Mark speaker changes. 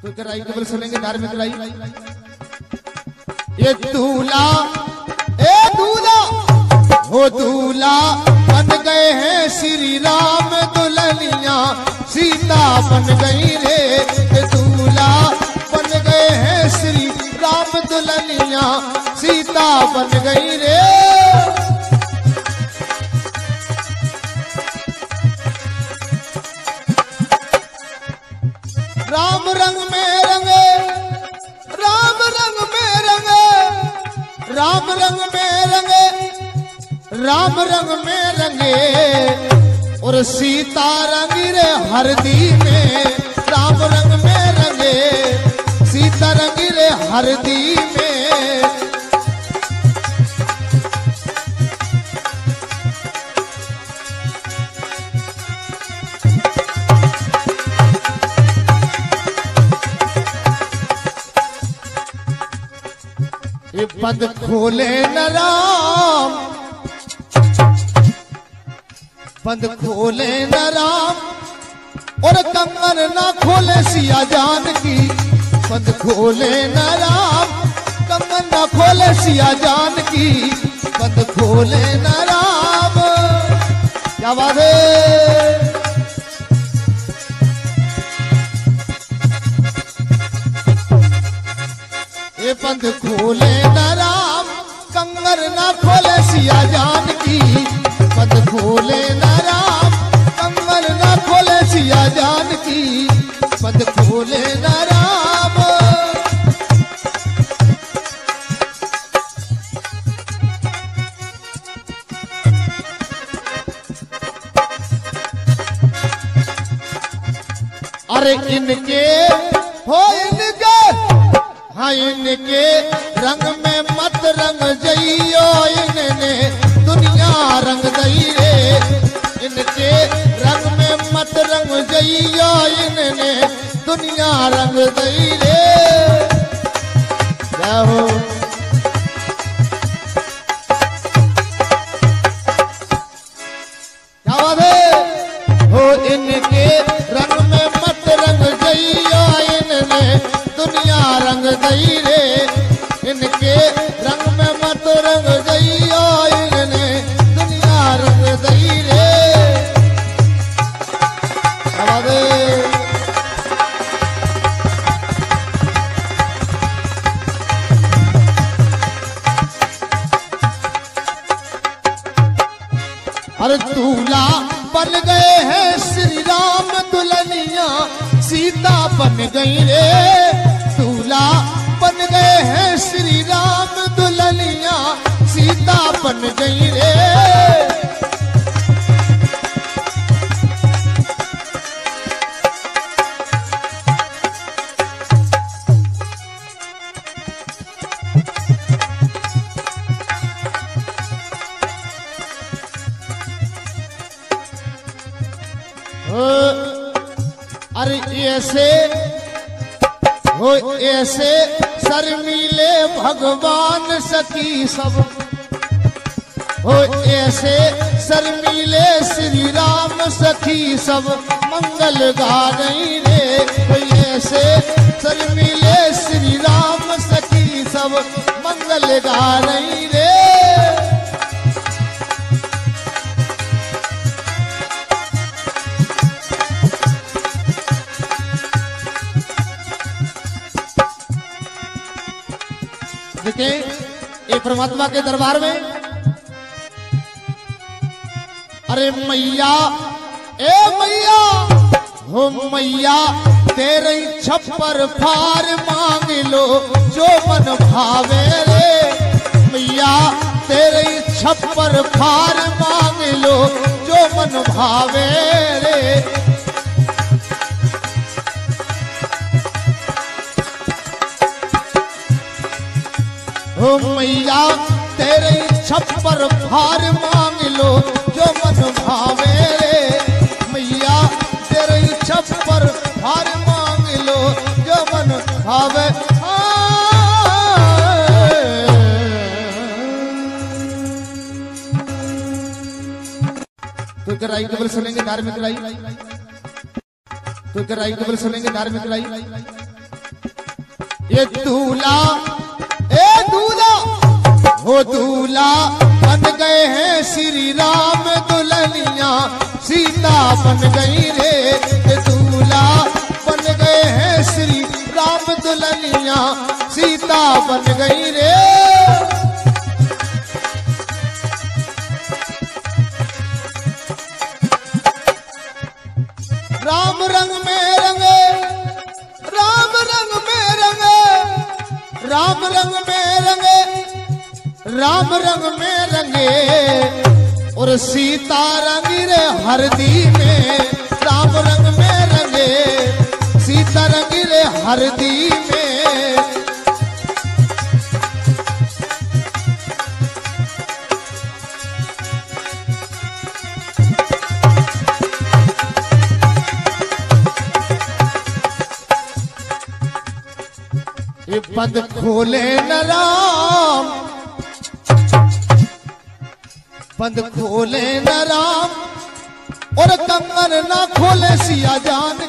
Speaker 1: तो जरा डबल सुनेंगे धार्मिक लाई। ये दूल्हा ए दूल्हा हो दूल्हा बन गए हैं श्री राम, दुल्हनिया सीता बन गई रे। दूल्हा बन गए हैं श्री राम, दुल्हनिया सीता बन गई रे। राम रंग में रंगे, राम रंग में रंगे, राम रंग में रंगे, राम रंग में रंगे और सीता रंगी रे हरदी में। राम रंग में रंगे, सीता रंगी रे हरदी में। ये बंद खोले न राम, बंद खोले न राम और कंगन न खोले सिया जान की। बंद खोले न राम, कंगन न खोले सिया जान की। बंद खोले न राम, क्या बात है। ये बंद खोले न राम, कंगर न खोले सिया जान की। बंद खोले न राम, कंगर न खोले सिया जान की। बंद खोले न राम। अरे इनके हो इनके, हाँ इनके रंग में मत रंग जइयो, इनने दुनिया रंग दई रे। इनके रंग में मत रंग जइयो, इनने दुनिया रंग दई रे। क्या हो क्या बात है हो। इनके रंग में मत रंग जइयो, इनने दुनिया रंग दई रे। इनके रंग में मत रंग दइयो, इनने दुनिया रंग दई रे। अरे दूल्हा बन गए हैं श्री राम, दुल्हनिया सीता बन गई रे। दूल्हा बन गए हैं श्री राम, दुल्हनिया सीता बन गई रे। अरे ऐसे हो ऐसे शर्मीले भगवान सखी सब हो। ऐसे शर्मीले श्री राम सखी सब मंगल गा रही रे। ऐसे शर्मीले श्री राम सखी सब मंगल गा रही रे। देखें एक परमात्मा के दरबार में, अरे मैया ए मैया हो मैया तेरे छप्पर फार मांग लो जो मन भावे रे। मैया तेरे छप्पर फार मांग लो जो मन भावे रे। हो मैया तेरे छप्पर फार मांग लो जो मन भावे रे। मैया तेरे छप्पर फार मांग लो जो मन भावे। तो जरा डबल सुनेंगे धार्मिक लाई। तो जरा डबल सुनेंगे धार्मिक लाई। ये दूल्हा ए दूल्हा हो दूल्हा बन गए हैं श्री राम, दुल्हनिया सीता बन गई रे। ये दूल्हा बन गए हैं श्री राम, दुल्हनिया सीता बन गई रे। राम रंग में रंगे, राम रंग में रंगे, राम रंग में रंगे, राम रंग में रंगे और सीता रंगी रे हरदी में। राम रंग में रंगे, सीता रंगी रे हरदी में। ये बंद खोले न राम, बंद खोले न राम और कंगन न खोले सिया जान